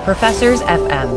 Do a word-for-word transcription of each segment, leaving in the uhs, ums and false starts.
Professors F M.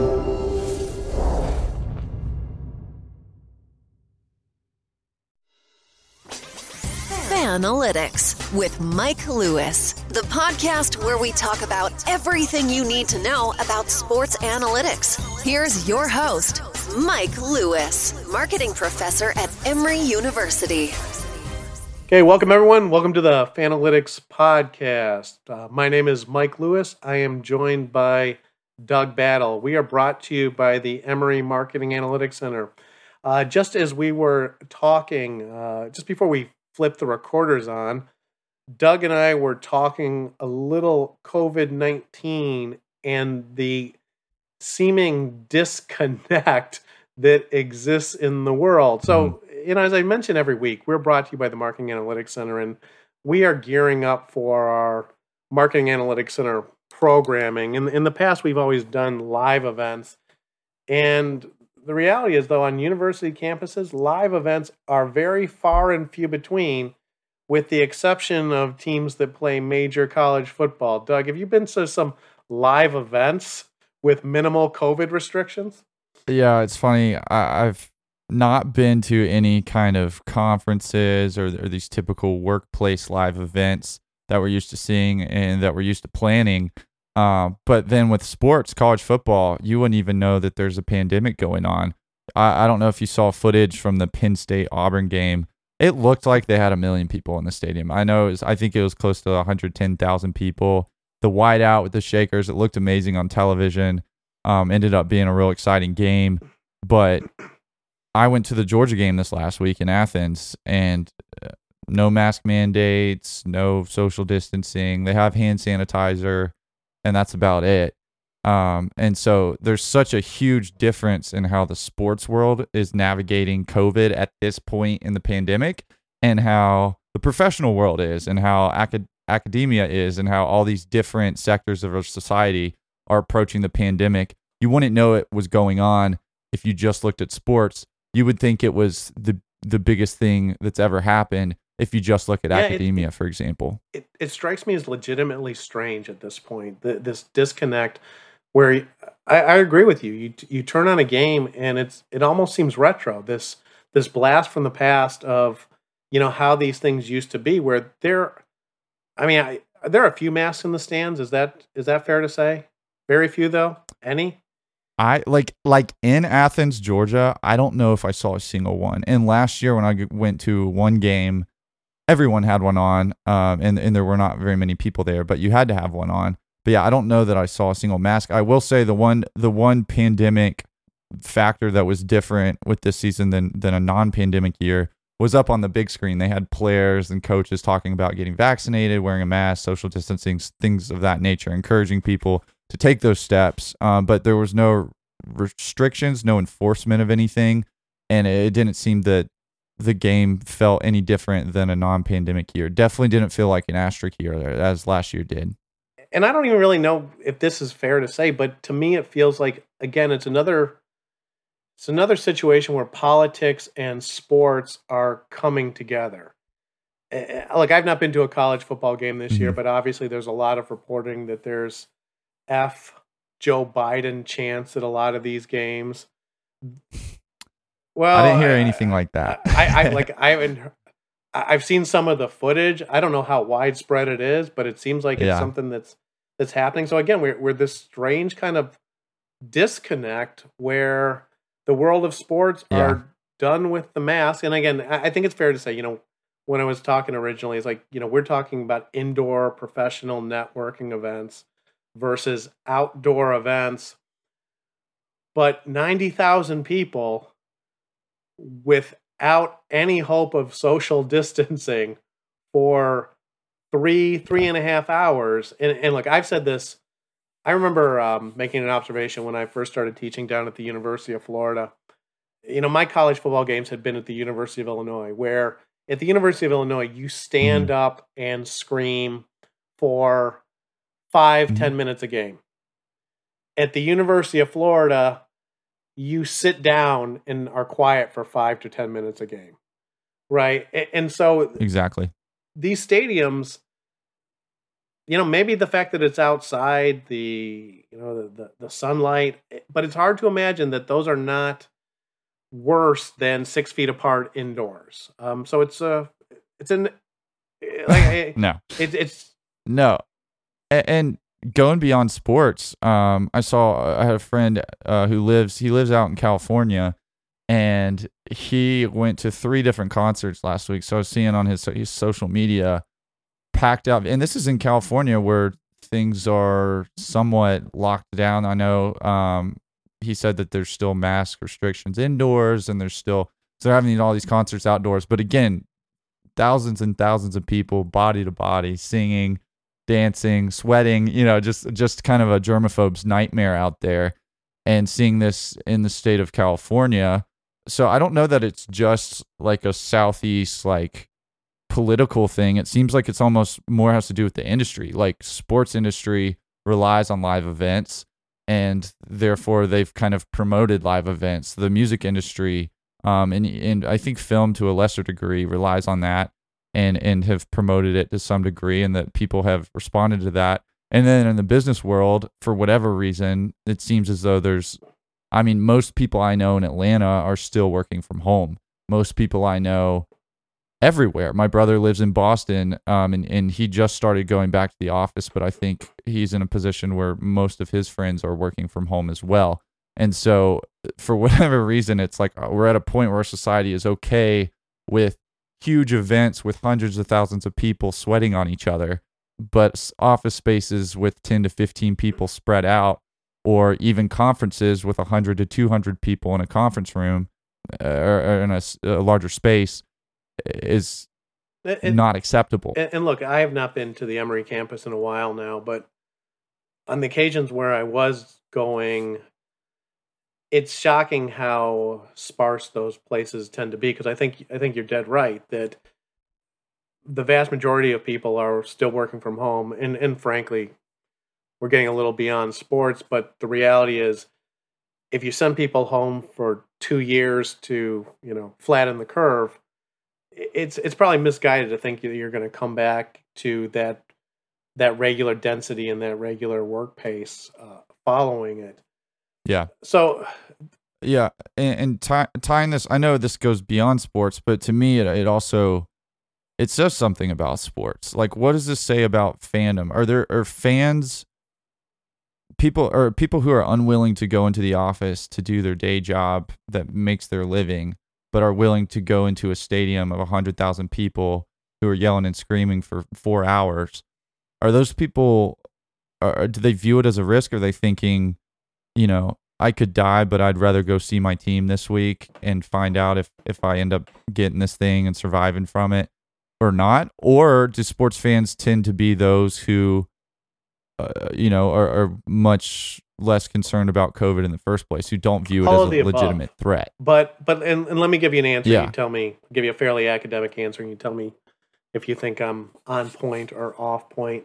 Fanalytics with Mike Lewis, the podcast where we talk about everything you need to know about sports analytics. Here's your host, Mike Lewis, marketing professor at Emory University. Okay, welcome everyone. Welcome to the Fanalytics podcast. Uh, my name is Mike Lewis. I am joined by Doug Battle. We are brought to you by the Emory Marketing Analytics Center. Uh, just as we were talking, uh, just before we flipped the recorders on, Doug and I were talking a little COVID nineteen and the seeming disconnect that exists in the world. So, you know, as I mentioned every week, we're brought to you by the Marketing Analytics Center, and we are gearing up for our Marketing Analytics Center programming. In, in the past, we've always done live events. And the reality is, though, on university campuses, live events are very far and few between, with the exception of teams that play major college football. Doug, have you been to some live events with minimal COVID restrictions? Yeah, it's funny. I, I've not been to any kind of conferences or, or these typical workplace live events that we're used to seeing and that we're used to planning. Uh, but then with sports, college football, you wouldn't even know that there's a pandemic going on. I, I don't know if you saw footage from the Penn State Auburn game. It looked like they had a million people in the stadium. I know, it was, I think it was close to one hundred ten thousand people. The whiteout with the shakers, it looked amazing on television. Um, ended up being a real exciting game. But I went to the Georgia game this last week in Athens, and uh, no mask mandates, no social distancing. They have hand sanitizer, and that's about it. Um, and so there's such a huge difference in how the sports world is navigating COVID at this point in the pandemic, and how the professional world is, and how acad- academia is, and how all these different sectors of our society are approaching the pandemic. You wouldn't know it was going on if you just looked at sports. You would think it was the the biggest thing that's ever happened if you just look at yeah, academia, it, for example. It, it strikes me as legitimately strange at this point, the, this disconnect where I, I agree with you. You you turn on a game and it's it almost seems retro. This this blast from the past of, you know, how these things used to be, where there, I mean, I, there are a few masks in the stands. Is that is that fair to say? Very few, though. Any? I like like in Athens, Georgia, I don't know if I saw a single one. And last year when I went to one game, everyone had one on, um, and, and there were not very many people there, but you had to have one on. But yeah, I don't know that I saw a single mask. I will say the one the one pandemic factor that was different with this season than than a non-pandemic year was up on the big screen. They had players and coaches talking about getting vaccinated, wearing a mask, social distancing, things of that nature, encouraging people to take those steps, um, but there was no restrictions, no enforcement of anything, and it didn't seem that the game felt any different than a non-pandemic year. Definitely didn't feel like an asterisk year as last year did. And I don't even really know if this is fair to say, but to me it feels like, again, it's another it's another situation where politics and sports are coming together. Like, I've not been to a college football game this mm-hmm. year, but obviously there's a lot of reporting that there's F Joe Biden chants at a lot of these games. Well, I didn't hear I, anything like that. I, I like I haven't. I've seen some of the footage. I don't know how widespread it is, but it seems like it's yeah. something that's that's happening. So again, we're we're this strange kind of disconnect where the world of sports yeah. are done with the mask. And again, I think it's fair to say, you know, when I was talking originally, it's like, you know, we're talking about indoor professional networking events versus outdoor events, but ninety thousand people without any hope of social distancing for three, three and a half hours. And, and look, I've said this, I remember um, making an observation when I first started teaching down at the University of Florida. You know, my college football games had been at the University of Illinois, where at the University of Illinois, you stand mm-hmm. up and scream for five, mm-hmm. ten minutes a game. At the University of Florida, you sit down and are quiet for five to ten minutes a game, right? And so exactly these stadiums, you know, maybe the fact that it's outside, the you know, the, the, the sunlight. But it's hard to imagine that those are not worse than six feet apart indoors. Um, so it's a, it's an, like, no, it, it's no, and, and going beyond sports. Um, I saw I had a friend uh, who lives he lives out in California, and he went to three different concerts last week. So I was seeing on his his social media, packed out, and this is in California where things are somewhat locked down. I know um, he said that there's still mask restrictions indoors, and there's still so they're having all these concerts outdoors. But again, thousands and thousands of people, body to body, singing, dancing, sweating. You know, just just kind of a germaphobe's nightmare out there. And seeing this in the state of California, so I don't know that it's just like a Southeast like political thing. It seems like it's almost more has to do with the industry. Like sports industry relies on live events, and therefore they've kind of promoted live events. The music industry, um, and and I think film to a lesser degree relies on that, and and have promoted it to some degree, and that people have responded to that. And then in the business world, for whatever reason, it seems as though there's, I mean, most people I know in Atlanta are still working from home. Most people I know everywhere. My brother lives in Boston, um, and, and he just started going back to the office, but I think he's in a position where most of his friends are working from home as well. And so for whatever reason, it's like we're at a point where society is okay with huge events with hundreds of thousands of people sweating on each other, but office spaces with ten to fifteen people spread out, or even conferences with one hundred to two hundred people in a conference room uh, or in a, a larger space is and, not acceptable. And, and look, I have not been to the Emory campus in a while now, but on the occasions where I was going, it's shocking how sparse those places tend to be. Because I think I think you're dead right that the vast majority of people are still working from home, and, and frankly, we're getting a little beyond sports, but the reality is if you send people home for two years to, you know, flatten the curve, it's it's probably misguided to think that you're going to come back to that that regular density and that regular work pace uh, following it. Yeah. So yeah, and, and tie, tying this, I know this goes beyond sports, but to me, it, it also it says something about sports. Like, what does this say about fandom? Are there are fans, people, or people who are unwilling to go into the office to do their day job that makes their living, but are willing to go into a stadium of one hundred thousand people who are yelling and screaming for four hours? Are those people, are, do they view it as a risk? Are they thinking, you know, I could die, but I'd rather go see my team this week and find out if, if I end up getting this thing and surviving from it or not? Or do sports fans tend to be those who, uh, you know, are, are much less concerned about COVID in the first place, who don't view it All as of a the legitimate above. threat? But, but and, and let me give you an answer. Yeah. You tell me, I'll give you a fairly academic answer, and you tell me if you think I'm on point or off point.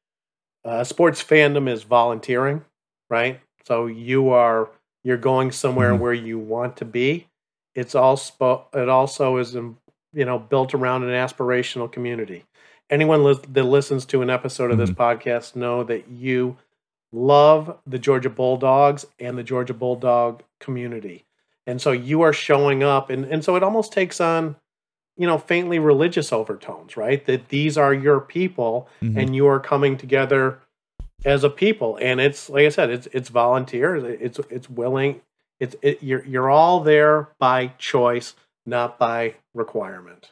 Uh, sports fandom is volunteering, right? So you are, you're going somewhere Mm-hmm. where you want to be. It's all spo- it also is, um, you know, built around an aspirational community. Anyone li- that listens to an episode of this Mhm. podcast know that you love the Georgia Bulldogs and the Georgia Bulldog community. And so you are showing up, and, and so it almost takes on, you know, faintly religious overtones, right? That these are your people, Mhm. and you are coming together as a people. And it's, like I said, it's it's volunteer, it's it's willing, it's it, you're you're all there by choice, not by requirement.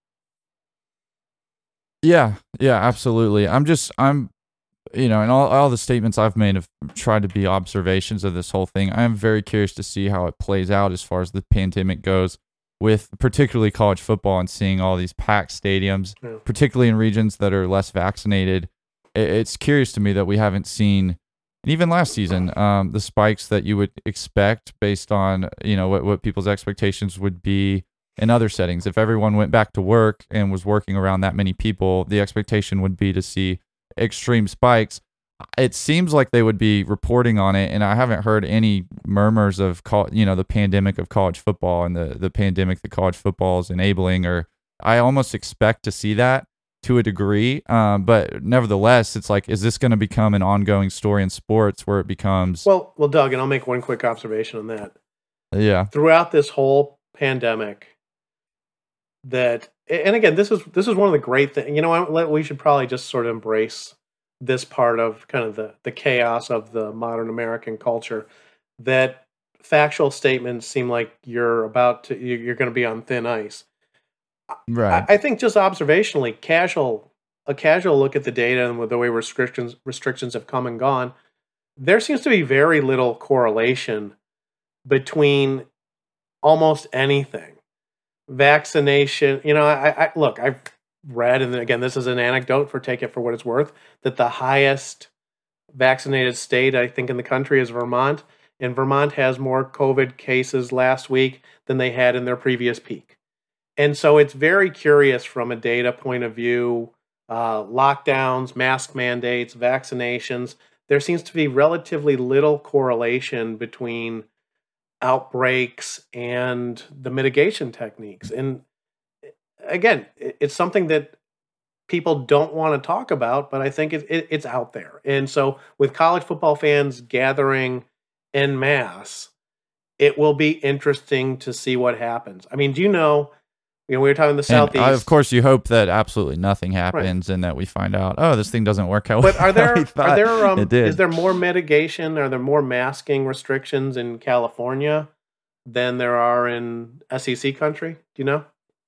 Yeah, yeah, absolutely. I'm just, I'm, you know, and all, all the statements I've made have tried to be observations of this whole thing. I am very curious to see how it plays out as far as the pandemic goes, with particularly college football and seeing all these packed stadiums, Yeah. particularly in regions that are less vaccinated. It, it's curious to me that we haven't seen, and even last season, um, the spikes that you would expect based on, you know, what, what people's expectations would be in other settings. If everyone went back to work and was working around that many people, the expectation would be to see extreme spikes. It seems like they would be reporting on it, and I haven't heard any murmurs of, you know, the pandemic of college football and the, the pandemic that college football is enabling, or I almost expect to see that. to a degree. Um, but nevertheless, it's like, is this going to become an ongoing story in sports where it becomes? Well, well, Doug, and I'll make one quick observation on that. Yeah. Throughout this whole pandemic, that, and again, this is this is one of the great things. You know, we should probably just sort of embrace this part of kind of the the chaos of the modern American culture. That factual statements seem like you're about to you're going to be on thin ice. Right. I, I think just observationally, casual a casual look at the data and with the way restrictions restrictions have come and gone, there seems to be very little correlation between almost anything. Vaccination, you know, I, I look, I've read, and again, this is an anecdote, for take it for what it's worth, that the highest vaccinated state, I think, in the country is Vermont, and Vermont has more COVID cases last week than they had in their previous peak. And so it's very curious from a data point of view, uh, lockdowns, mask mandates, vaccinations, there seems to be relatively little correlation between outbreaks and the mitigation techniques. And again, it's something that people don't want to talk about, but I think it, it, it's out there. And so with college football fans gathering en masse, it will be interesting to see what happens. I mean, do you know, you know, we were talking the Southeast. And, uh, of course, you hope that absolutely nothing happens, right, and that we find out, oh, this thing doesn't work out. But are there, are there, um, it did. is there more mitigation? Are there more masking restrictions in California than there are in S E C country? Do you know?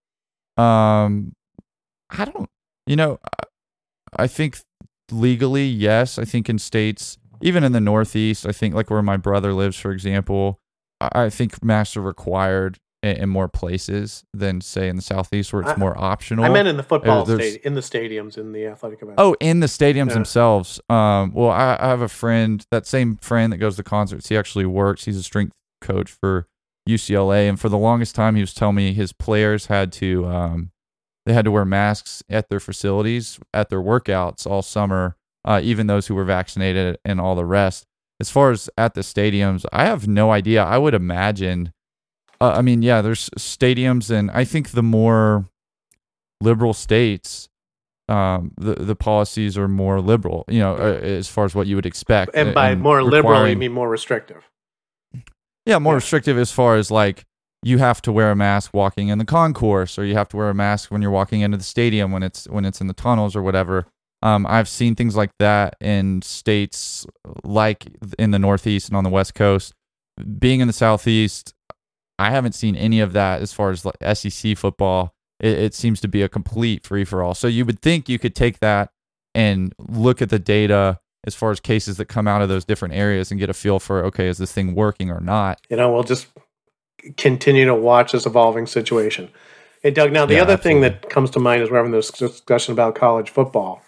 Um, I don't, you know, I think legally, yes. I think in states, even in the Northeast, I think like where my brother lives, for example, I think masks are required in more places than, say, in the Southeast, where it's I, more optional. I meant in the football uh, stadium, in the stadiums, in the athletic events. Oh, in the stadiums yeah. themselves. Um, well, I, I have a friend, that same friend that goes to concerts. He actually works. He's a strength coach for U C L A, and for the longest time, he was telling me his players had to, um, they had to wear masks at their facilities, at their workouts all summer, uh, even those who were vaccinated and all the rest. As far as at the stadiums, I have no idea. I would imagine. Uh, I mean, yeah, there's stadiums, and I think the more liberal states, um, the the policies are more liberal. You know, uh, as far as what you would expect. And by and more liberal, you requiring- mean more restrictive. Yeah, more Yeah. restrictive as far as like you have to wear a mask walking in the concourse, or you have to wear a mask when you're walking into the stadium when it's when it's in the tunnels or whatever. Um, I've seen things like that in states like in the Northeast and on the West Coast. Being in the Southeast, I haven't seen any of that as far as like S E C football. It, it seems to be a complete free-for-all. So you would think you could take that and look at the data as far as cases that come out of those different areas and get a feel for, okay, is this thing working or not? You know, we'll just continue to watch this evolving situation. Hey, Doug, now the Yeah, other absolutely. thing that comes to mind as we're having this discussion about college football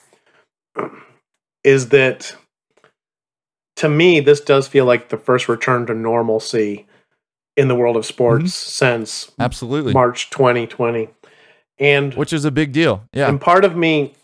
is that, to me, this does feel like the first return to normalcy in the world of sports Mhm. since Absolutely. March twenty twenty. And, Which is a big deal. Yeah. and part of me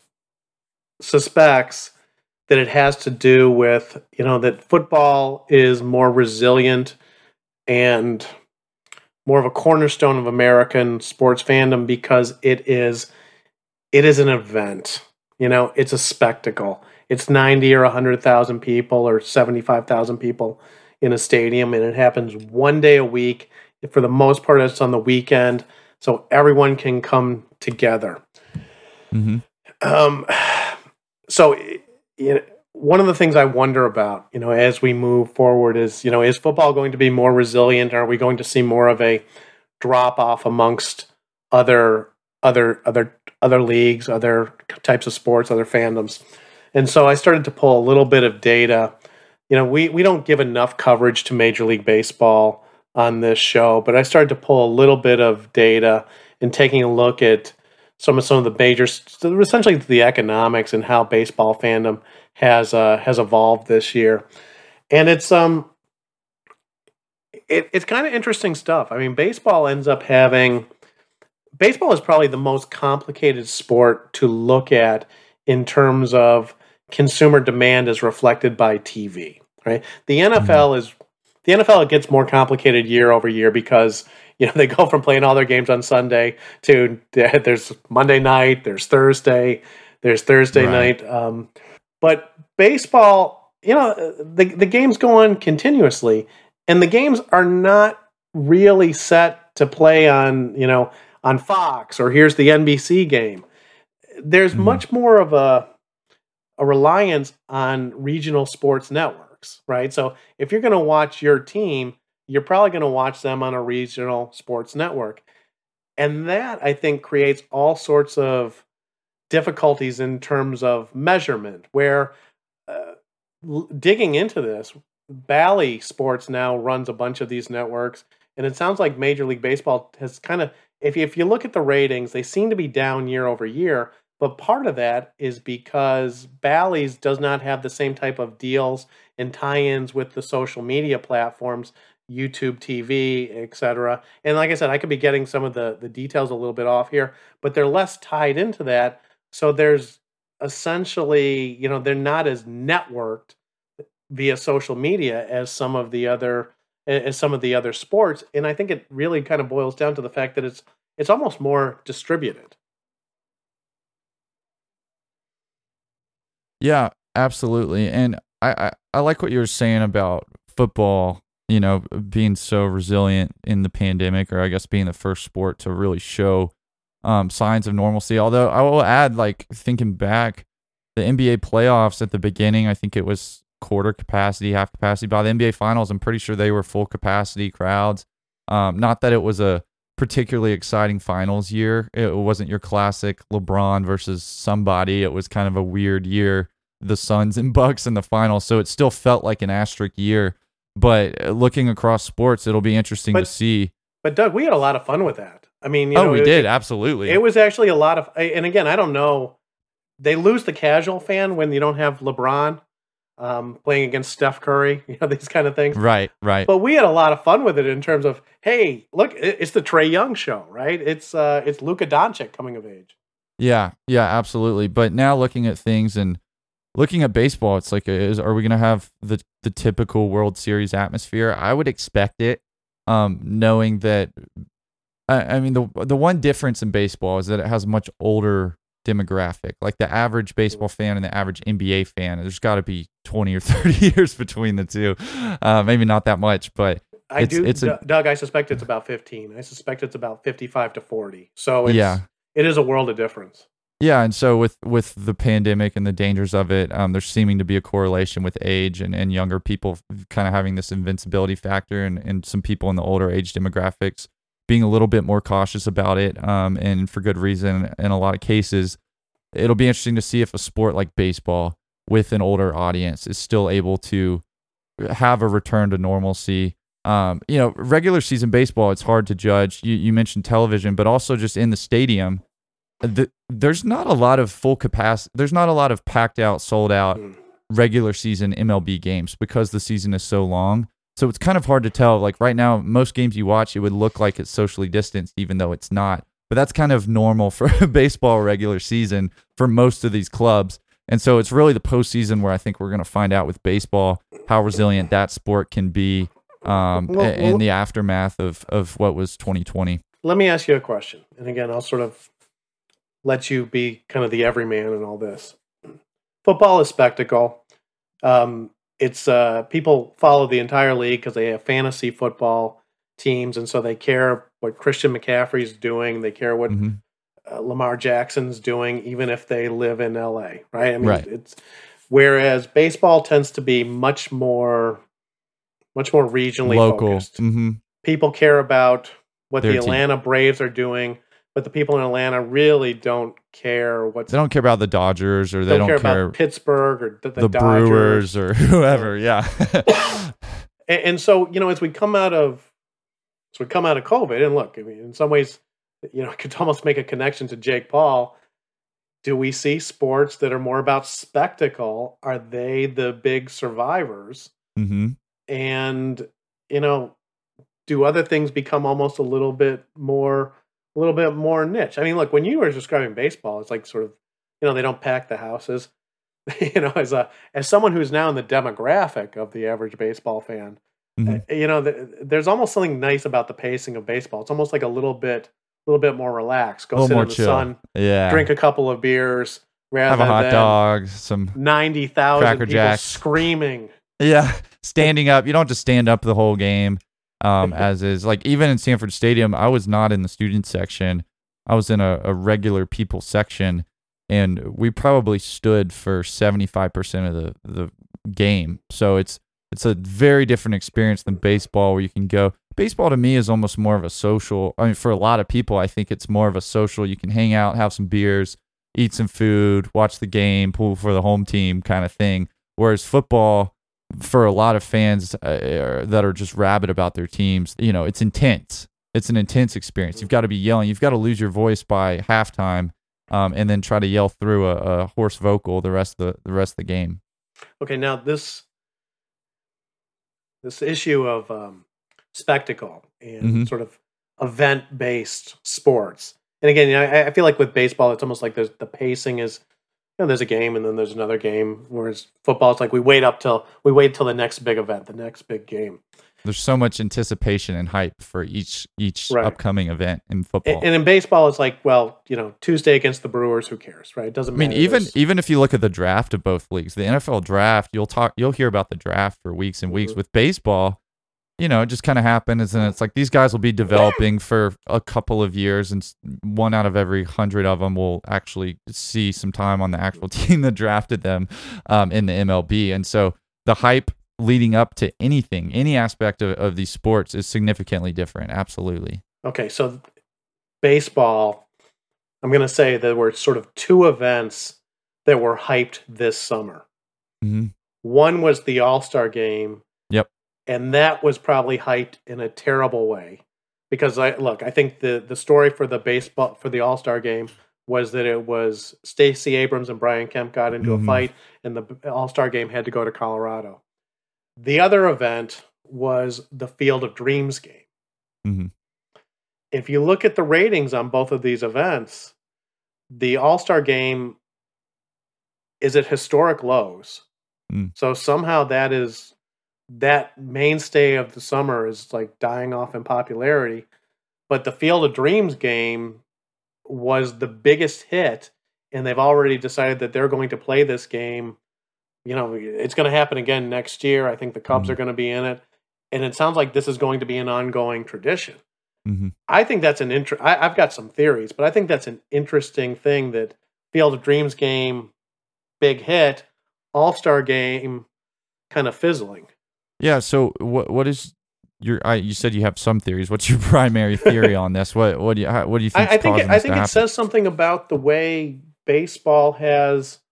suspects that it has to do with, you know, that football is more resilient and more of a cornerstone of American sports fandom because it is it is an event. You know, it's a spectacle. It's ninety or one hundred thousand people or seventy-five thousand people in a stadium, and it happens one day a week. For the most part, it's on the weekend, so everyone can come together. Mm-hmm. Um, so, you know, one of the things I wonder about, you know, as we move forward is, you know, is football going to be more resilient? Are we going to see more of a drop off amongst other, other, other, other leagues, other types of sports, other fandoms? And so I started to pull a little bit of data. You know, we, we don't give enough coverage to Major League Baseball on this show, but I started to pull a little bit of data and taking a look at some of some of the major, essentially the economics and how baseball fandom has uh, has evolved this year, and it's um, it, it's kind of interesting stuff. I mean, baseball ends up having baseball is probably the most complicated sport to look at in terms of consumer demand as reflected by T V. Right, the N F L mm-hmm. is the N F L gets more complicated year over year because you know, they go from playing all their games on Sunday to there's Monday night, there's Thursday, there's Thursday Right. night. Um, but baseball, you know, the the games go on continuously, and the games are not really set to play on, you know, on Fox or here's the N B C game. There's Mhm. much more of a a reliance on regional sports networks, right? So if you're going to watch your team, you're probably going to watch them on a regional sports network. And that, I think, creates all sorts of difficulties in terms of measurement, where uh, l- digging into this, Bally Sports now runs a bunch of these networks, and it sounds like Major League Baseball has kind of, if you, if you look at the ratings, they seem to be down year over year. But part of that is because Bally's does not have the same type of deals and tie-ins with the social media platforms, YouTube T V, et cetera. And like I said, I could be getting some of the the details a little bit off here, but they're less tied into that. So there's essentially, you know, they're not as networked via social media as some of the other as some of the other sports. And I think it really kind of boils down to the fact that it's it's almost more distributed. Yeah, absolutely. And I, I, I like what you were saying about football, you know, being so resilient in the pandemic, or I guess being the first sport to really show um, signs of normalcy. Although I will add, like, thinking back, the N B A playoffs at the beginning, I think it was quarter capacity, half capacity. By the N B A finals, I'm pretty sure they were full capacity crowds. Um, not that it was a particularly exciting finals year. It wasn't your classic LeBron versus somebody. It was kind of a weird year, the Suns and Bucks in the finals. So it still felt like an asterisk year. But looking across sports, it'll be interesting But to see. but Doug, we had a lot of fun with that. I mean, you Oh, know, we it, did. it, Absolutely. it was actually a lot of, and again, I don't know, they lose the casual fan when you don't have LeBron um, playing against Steph Curry, you know, these kind of things. Right, right. But we had a lot of fun with it in terms of, hey, look, it- it's the Trae Young show, right? It's uh, it's Luka Doncic coming of age. Yeah, yeah, absolutely. But now looking at things and looking at baseball, it's like, is are we going to have the the typical World Series atmosphere? I would expect it, um, knowing that. I, I mean, the the one difference in baseball is that it has a much older demographic. Like the average baseball fan and the average N B A fan, there's got to be twenty or thirty years between the two. Uh, maybe not that much, but I it's do, it's a Doug. I suspect it's about fifteen. I suspect it's about fifty-five to forty. So it's yeah. it is a world of difference. Yeah, and so with, with the pandemic and the dangers of it, um, there's seeming to be a correlation with age and, and younger people kind of having this invincibility factor, and, and some people in the older age demographics being a little bit more cautious about it, um, and for good reason in a lot of cases. It'll be interesting to see if a sport like baseball with an older audience is still able to have a return to normalcy. Um, you know, regular season baseball, it's hard to judge. You, you mentioned television, but also just in the stadium, the, there's not a lot of full capacity. There's not a lot of packed out, sold out regular season M L B games because the season is so long. So it's kind of hard to tell. Like right now, most games you watch, it would look like it's socially distanced, even though it's not. But that's kind of normal for a baseball regular season for most of these clubs. And so it's really the postseason where I think we're going to find out with baseball how resilient that sport can be um, Well, in well- the aftermath of, of what was twenty twenty. Let me ask you a question. And again, I'll sort of let you be kind of the everyman in all this. Football is spectacle. Um, it's uh, people follow the entire league because they have fantasy football teams, and so they care what Christian McCaffrey's doing. They care what Mhm. uh, Lamar Jackson's doing, even if they live in L A. Right? I mean, Right. it's whereas baseball tends to be much more, much more regionally Local. focused. hmm People care about what Their the team. Atlanta Braves are doing, but the people in Atlanta really don't care what's They don't care about the Dodgers, or they don't don't, care, care, about Pittsburgh or the, the, the Dodgers. Brewers or whoever. Yeah. And, and so, you know, as we come out of as we come out of COVID, and look, I mean, in some ways, you know, I could almost make a connection to Jake Paul. Do we see sports that are more about spectacle? Are they the big survivors? hmm And, you know, do other things become almost a little bit more a little bit more niche? I mean, look, when you were describing baseball, it's like sort of, you know, they don't pack the houses. You know, as a as someone who's now in the demographic of the average baseball fan, Uh, You know, th- there's almost something nice about the pacing of baseball. It's almost like a little bit, a little bit more relaxed. A Go little sit more in the chill. sun, Yeah. drink a couple of beers, Have rather a hot than dog, some ninety thousand Cracker people Jacks. screaming. Yeah, standing up. You don't just stand up the whole game, um, as is. Like, even in Sanford Stadium, I was not in the student section. I was in a, a regular people section, and we probably stood for seventy-five percent of the, the game. So it's it's a very different experience than baseball, where you can go. Baseball to me is almost more of a social. I mean, for a lot of people, I think it's more of a social. You can hang out, have some beers, eat some food, watch the game, pull for the home team kind of thing. Whereas football, for a lot of fans uh, that are just rabid about their teams, you know, it's intense. It's an intense experience. You've got to be yelling. You've got to lose your voice by halftime, um, and then try to yell through a, a hoarse vocal the rest of the the rest of the game. Okay, now this this issue of um, spectacle and Mhm. sort of event based sports, and again, you know, I, I feel like with baseball, it's almost like there's the pacing is. You know, there's a game and then there's another game. Whereas football, it's like we wait up till we wait till the next big event, the next big game. There's so much anticipation and hype for each each Right. upcoming event in football. And, and in baseball, it's like, well, you know, Tuesday against the Brewers, who cares, right? It doesn't I mean, matter. even There's- even if you look at the draft of both leagues, the N F L draft, you'll talk, you'll hear about the draft for weeks and weeks. Mhm. With baseball, you know, it just kind of happens, and it's like these guys will be developing for a couple of years, and s- one out of every hundred of them will actually see some time on the actual team that drafted them um, in the M L B. And so the hype leading up to anything, any aspect of, of these sports, is significantly different. Absolutely. Okay, so baseball, I'm going to say there were sort of two events that were hyped this summer. hmm One was the All-Star game. Yep. And that was probably hyped in a terrible way. Because I look, I think the the story for the baseball for the All-Star game was that it was Stacey Abrams and Brian Kemp got into Mhm. a fight and the All-Star game had to go to Colorado. The other event was the Field of Dreams game. hmm If you look at the ratings on both of these events, the All-Star game is at historic lows. Mm. So somehow that is that mainstay of the summer is like dying off in popularity. But the Field of Dreams game was the biggest hit, and they've already decided that they're going to play this game. You know, it's going to happen again next year. I think the Cubs Mhm. are going to be in it. And it sounds like this is going to be an ongoing tradition. hmm I think that's an inter- I, I've got some theories, but I think that's an interesting thing that Field of Dreams game, big hit, All-Star game, kind of fizzling. Yeah. So what what is your? I, you said you have some theories. What's your primary theory on this? What what do you how, what do you think? I, I think it, I think it says something about the way baseball has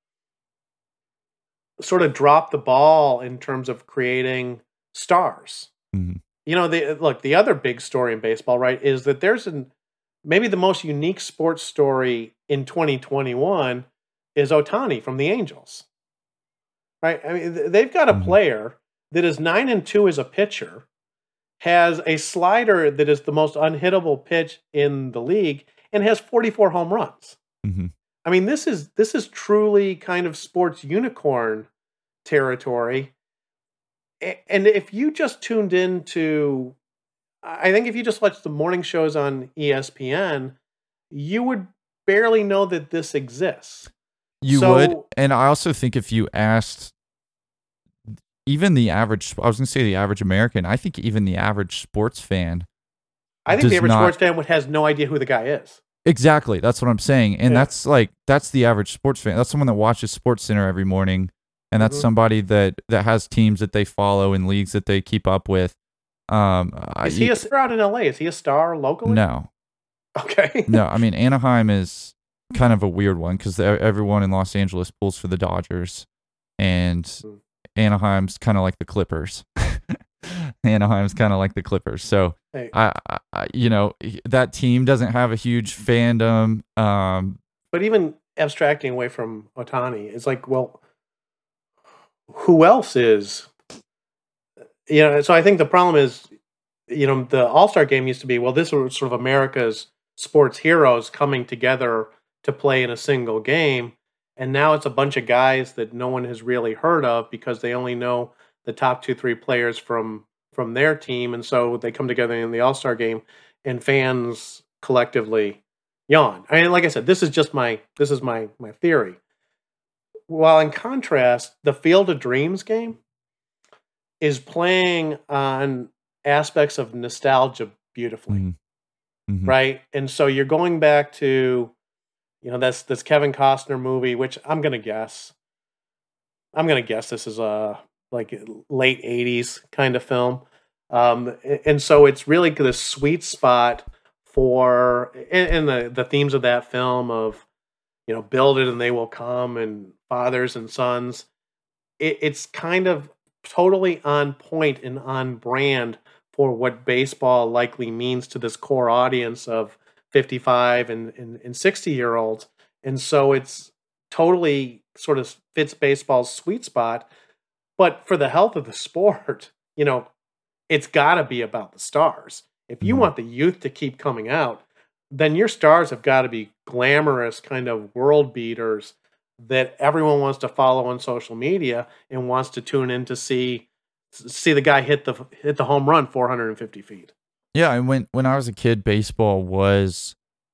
sort of dropped the ball in terms of creating stars. hmm You know, the look, the other big story in baseball, right, is that there's an maybe the most unique sports story in twenty twenty-one is Ohtani from the Angels. Right? I mean, th- they've got a Mhm. player that is nine and two as a pitcher, has a slider that is the most unhittable pitch in the league, and has forty-four home runs. hmm I mean, this is this is truly kind of sports unicorn territory. A- And if you just tuned into, I think if you just watched the morning shows on E S P N, you would barely know that this exists. You So- would, and I also think if you asked even the average, I was going to say the average American, I think even the average sports fan, I think does the average not- sports fan would has no idea who the guy is. exactly, that's what I'm saying, and Yeah. that's like that's the average sports fan. That's someone that watches Sports Center every morning, and that's Mhm. somebody that that has teams that they follow and leagues that they keep up with. Um, I- Is he a star out in L A? Is he a star locally? no, Okay. no. I mean, Anaheim is kind of a weird one because everyone in Los Angeles pulls for the Dodgers, and Hmm. Anaheim's kind of like the Clippers. Anaheim's kind of like the Clippers. So Hey. I, I, I- you know, that team doesn't have a huge fandom. Um, But even abstracting away from Otani, it's like, well, who else is? You know, so I think the problem is, you know, the All-Star game used to be, well, this was sort of America's sports heroes coming together to play in a single game. And now it's a bunch of guys that no one has really heard of because they only know the top two, three players from from their team, and so they come together in the All-Star game, and fans collectively yawn. I mean, like I said, this is just my this is my my theory. While in contrast, the Field of Dreams game is playing on aspects of nostalgia beautifully, Mm-hmm. Mm-hmm. right? And so you're going back to, you know, that's this Kevin Costner movie, which I'm gonna guess, I'm gonna guess this is a like late eighties kind of film, um, a- and so it's really the sweet spot for and, and the the themes of that film of, you know, build it and they will come, and fathers and sons. It, it's kind of totally on point and on brand for what baseball likely means to this core audience of fifty-five and, and, and sixty year olds. And so it's totally sort of fits baseball's sweet spot. But for the health of the sport, you know, it's got to be about the stars. If you Mhm. want the youth to keep coming out, then your stars have got to be glamorous kind of world beaters that everyone wants to follow on social media and wants to tune in to see see the guy hit the hit the home run four hundred fifty feet. Yeah, and when when I was a kid, baseball was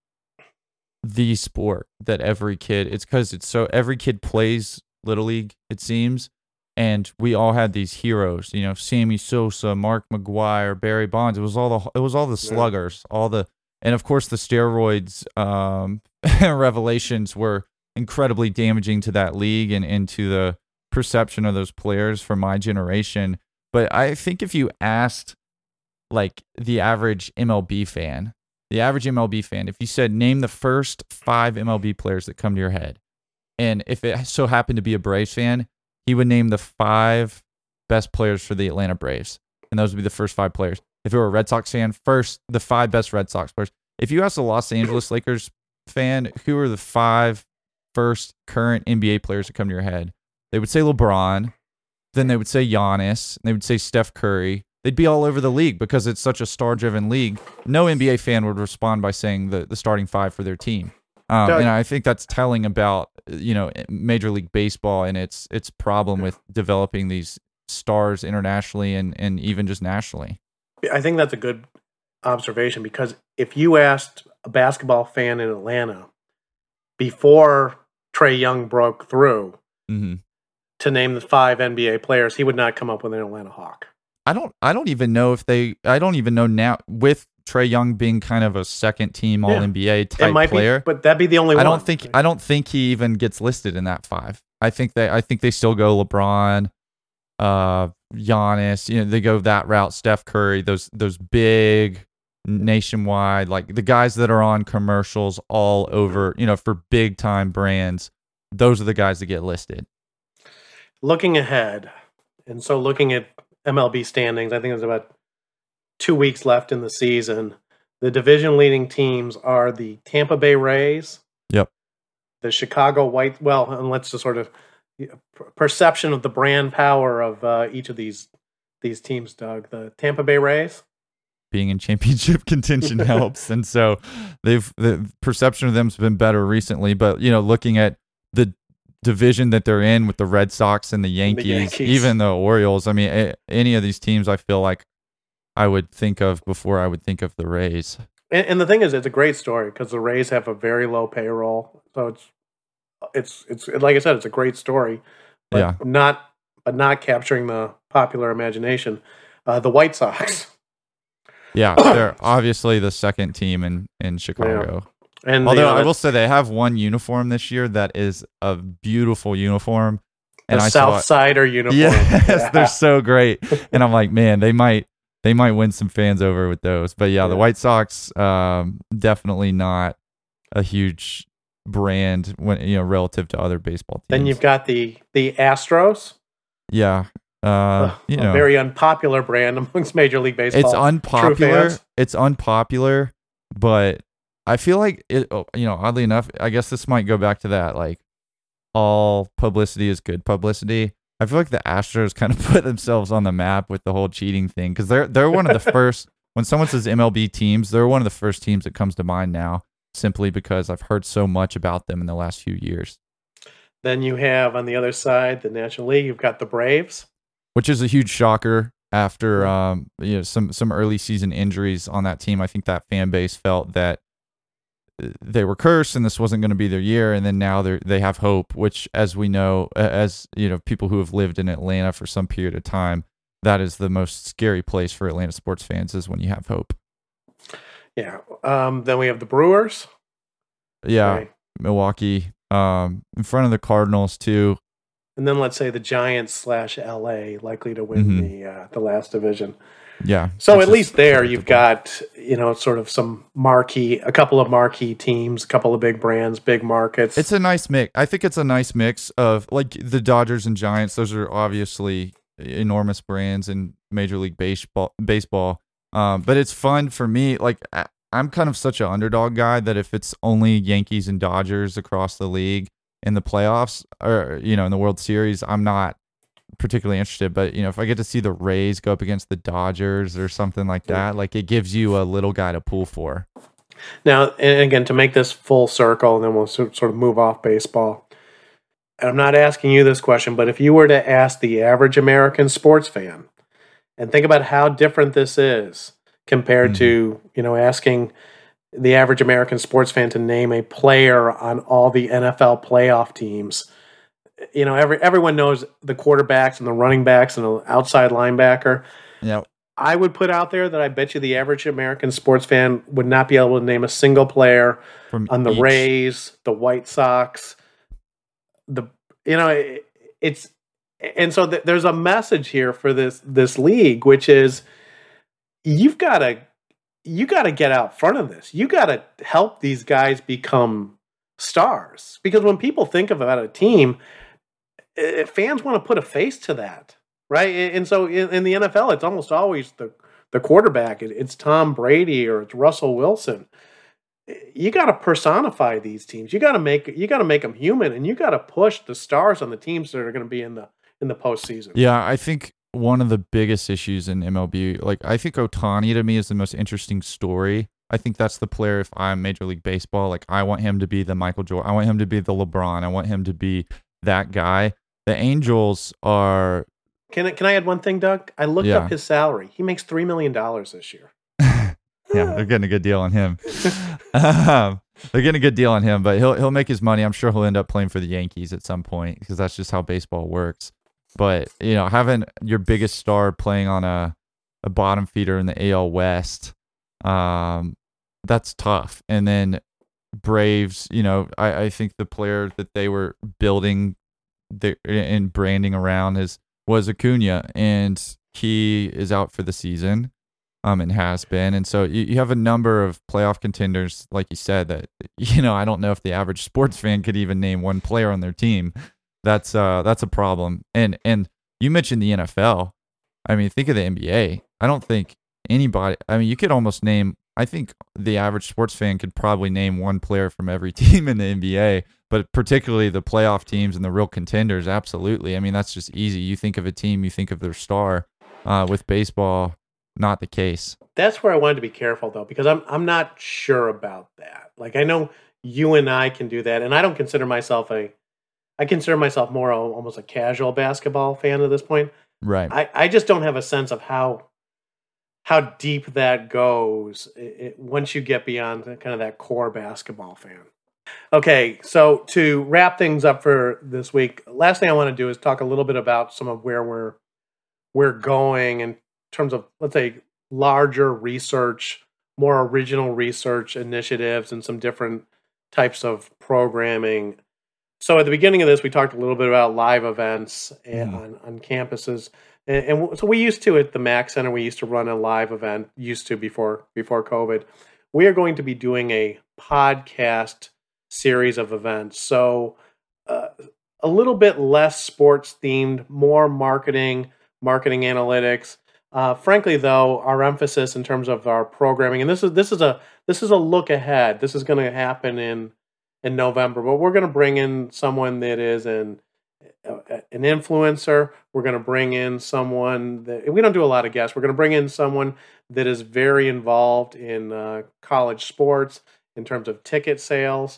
the sport that every kid. It's because it's so every kid plays Little League, it seems, and we all had these heroes. You know, Sammy Sosa, Mark McGwire, Barry Bonds. It was all the it was all the sluggers, all the and of course the steroids um, revelations were incredibly damaging to that league and into the perception of those players for my generation. But I think if you asked like the average M L B fan, the average M L B fan, if you said name the first five M L B players that come to your head, and if it so happened to be a Braves fan, he would name the five best players for the Atlanta Braves, and those would be the first five players. If it were a Red Sox fan, first the five best Red Sox players. If you ask a Los Angeles Lakers fan, who are the five first current N B A players that come to your head, they would say LeBron, then they would say Giannis, and they would say Steph Curry. They'd be all over the league because it's such a star-driven league. No N B A fan would respond by saying the, the starting five for their team. Um, Doug- and I think that's telling about, you know, Major League Baseball and its its problem with developing these stars internationally and, and even just nationally. I think that's a good observation, because if you asked a basketball fan in Atlanta before Trae Young broke through Mm-hmm. to name the five N B A players, he would not come up with an Atlanta Hawk. I don't I don't even know if they I don't even know now, with Trae Young being kind of a second team all N B A It type might player. be, but that'd be the only I one. don't think I don't think he even gets listed in that five. I think they I think they still go LeBron, uh, Giannis. You know, they go that route. Steph Curry, those those big nationwide, like the guys that are on commercials all over. You know, for big time brands. Those are the guys that get listed. Looking ahead, and so looking at M L B standings, I think there's about two weeks left in the season. The division leading teams are the Tampa Bay Rays, Yep. the Chicago White. Well, and let's just sort of perception of the brand power of uh, each of these these teams. Doug, the Tampa Bay Rays. Being in championship contention helps, and so they've the perception of them's been better recently. But you know, looking at the division that they're in with the Red Sox and the Yankees, Yankees. even the Orioles. I mean, a, any of these teams, I feel like I would think of before I would think of the Rays. And, and the thing is, it's a great story because the Rays have a very low payroll, so it's it's it's like I said, it's a great story, but Yeah. not but not capturing the popular imagination. Uh, the White Sox, Yeah, they're obviously the second team in in Chicago. and Although you know, I will say they have one uniform this year that is a beautiful uniform, the and I South saw it. Sider uniform. Yes, Yeah. they're so great. And I'm like, man, they might they might win some fans over with those. But yeah, the Yeah. White Sox, um, definitely not a huge brand when you know relative to other baseball teams. Then you've got the the Astros, yeah, uh, a, you a know, very unpopular brand amongst Major League Baseball. it's unpopular. fans. It's unpopular, but I feel like it. oh, You know, oddly enough, I guess this might go back to that. Like, all publicity is good publicity. I feel like the Astros kind of put themselves on the map with the whole cheating thing because they're they're one of the first. When someone says M L B teams, they're one of the first teams that comes to mind now, simply because I've heard so much about them in the last few years. Then you have on the other side the National League. You've got the Braves. Which is a huge shocker after um, you know some some early season injuries on that team. I think that fan base felt that they were cursed and this wasn't going to be their year, and then now they they have hope, which, as we know, as you know, people who have lived in Atlanta for some period of time, that is the most scary place for Atlanta sports fans, is when you have hope. Yeah. Um, then we have the Brewers. Yeah, right. Milwaukee, um, in front of the Cardinals too. And then let's say the Giants slash L A likely to win Mhm. the uh, the last division. Yeah. So which at is least there you've predictable. got, you know, sort of some marquee, a couple of marquee teams, a couple of big brands, big markets. It's a nice mix. I think it's a nice mix of, like, the Dodgers and Giants. Those are obviously enormous brands in Major League Baseball. Baseball. Um, but it's fun for me. Like, I- I'm kind of such an underdog guy that if it's only Yankees and Dodgers across the league in the playoffs, or, you know, in the World Series, I'm not particularly interested. But, you know, if I get to see the Rays go up against the Dodgers or something like that, like, it gives you a little guy to pull for. Now, and again, to make this full circle, and then we'll sort sort of move off baseball. And I'm not asking you this question, but if you were to ask the average American sports fan, and think about how different this is compared Mhm. to, you know, asking the average American sports fan to name a player on all the N F L playoff teams. You know, every everyone knows the quarterbacks and the running backs and the outside linebacker. Yeah. I would put out there that I bet you the average American sports fan would not be able to name a single player From on the each. Rays, the White Sox, the you know it, it's and so th- there's a message here for this this league, which is you've got to you got to get out front of this. You got to help these guys become stars, because when people think about a team, eh, fans want to put a face to that, right? And and so in, in the N F L, it's almost always the the quarterback. It, it's Tom Brady or it's Russell Wilson. You got to personify these teams. You got to make you got to make them human, and you got to push the stars on the teams that are going to be in the in the postseason. Yeah, I think one of the biggest issues in M L B, like, I think Ohtani to me is the most interesting story. I think that's the player, if I'm Major League Baseball, like, I want him to be the Michael Jordan. I want him to be the LeBron. I want him to be that guy. The Angels are... Can I, can I add one thing, Doug? I looked Yeah. up his salary. He makes three million dollars this year. Yeah, they're getting a good deal on him. um, they're getting a good deal on him, but he'll he'll make his money. I'm sure he'll end up playing for the Yankees at some point, because that's just how baseball works. But, you know, having your biggest star playing on a, a bottom feeder in the A L West, um, that's tough. And then Braves, you know, I, I think the player that they were building the, and branding around is was Acuna, and he is out for the season. Um, and has been. And so you, you have a number of playoff contenders, like you said, that, you know, I don't know if the average sports fan could even name one player on their team. That's uh that's a problem. And and you mentioned the N F L. I mean, think of the N B A. I don't think anybody, I mean, you could almost name, I think the average sports fan could probably name one player from every team in the N B A, but particularly the playoff teams and the real contenders, absolutely. I mean, that's just easy. You think of a team, you think of their star. Uh, with baseball, not the case. That's where I wanted to be careful, though, because I'm I'm not sure about that. Like, I know you and I can do that, and I don't consider myself a, I consider myself more a, almost a casual basketball fan at this point. Right. I, I just don't have a sense of how how deep that goes it, it, once you get beyond the, kind of that core basketball fan. Okay, so to wrap things up for this week, last thing I want to do is talk a little bit about some of where we're we're going in terms of, let's say, larger research, more original research initiatives, and some different types of programming. So at the beginning of this, we talked a little bit about live events and, Mhm. on, on campuses. And, and w- so we used to, at the Mac Center, we used to run a live event, used to before before COVID. We are going to be doing a podcast series of events. So uh, a little bit less sports themed, more marketing, marketing analytics. Uh, frankly, though, our emphasis in terms of our programming, and this is this is a this is a look ahead. This is going to happen in in November, but we're going to bring in someone that is an uh, an influencer. We're going to bring in someone that, we don't do a lot of guests. We're going to bring in someone that is very involved in uh, college sports in terms of ticket sales.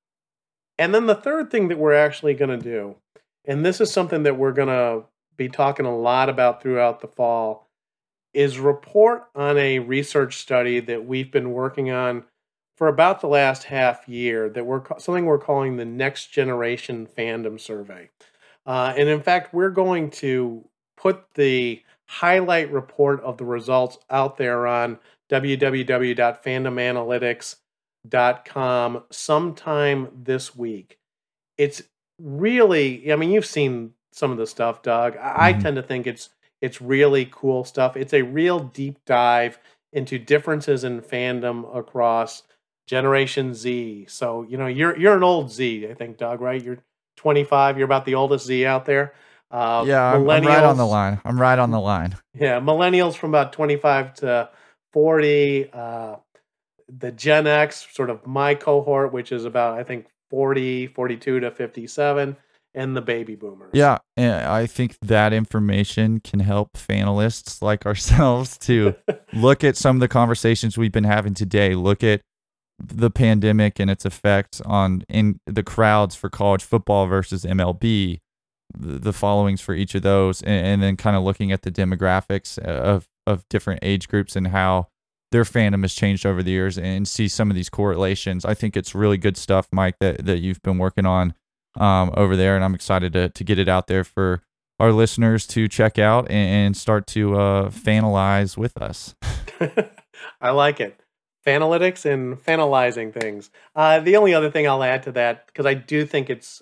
And then the third thing that we're actually going to do, and this is something that we're going to be talking a lot about throughout the fall, is report on a research study that we've been working on for about the last half year that we're something we're calling the Next Generation Fandom Survey. Uh, and in fact, we're going to put the highlight report of the results out there on w w w dot fandom analytics dot com sometime this week. It's really, I mean, you've seen some of the stuff, Doug. I, mm-hmm. I tend to think it's it's really cool stuff. It's a real deep dive into differences in fandom across Generation Z. So, you know, you're you're an old Z, I think, Doug, right? You're twenty-five. You're about the oldest Z out there. Uh, yeah, I'm, I'm right on the line. I'm right on the line. Yeah, millennials from about twenty-five to forty. Uh, the Gen X, sort of my cohort, which is about, I think, forty, forty-two to fifty-seven. And the baby boomers. Yeah, and I think that information can help fanalists like ourselves to look at some of the conversations we've been having today. Look at the pandemic and its effect on in the crowds for college football versus M L B, the followings for each of those, and, and then kind of looking at the demographics of of different age groups and how their fandom has changed over the years, and see some of these correlations. I think it's really good stuff, Mike, that that you've been working on um, over there, and I'm excited to to get it out there for our listeners to check out and, and start to uh, fanalize with us. I like it. Fanalytics and fanalizing things. Uh, the only other thing I'll add to that, because I do think it's,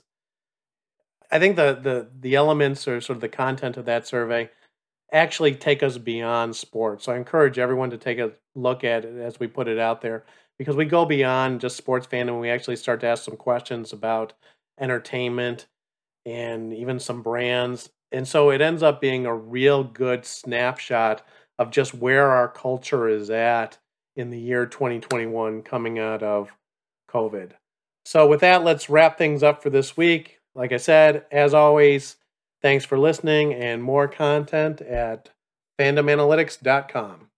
I think the, the the elements or sort of the content of that survey actually take us beyond sports. So I encourage everyone to take a look at it as we put it out there, because we go beyond just sports fandom. We actually start to ask some questions about entertainment and even some brands. And so it ends up being a real good snapshot of just where our culture is at in the year twenty twenty-one coming out of COVID. So with that, let's wrap things up for this week. Like I said, as always, thanks for listening, and more content at fandom analytics dot com.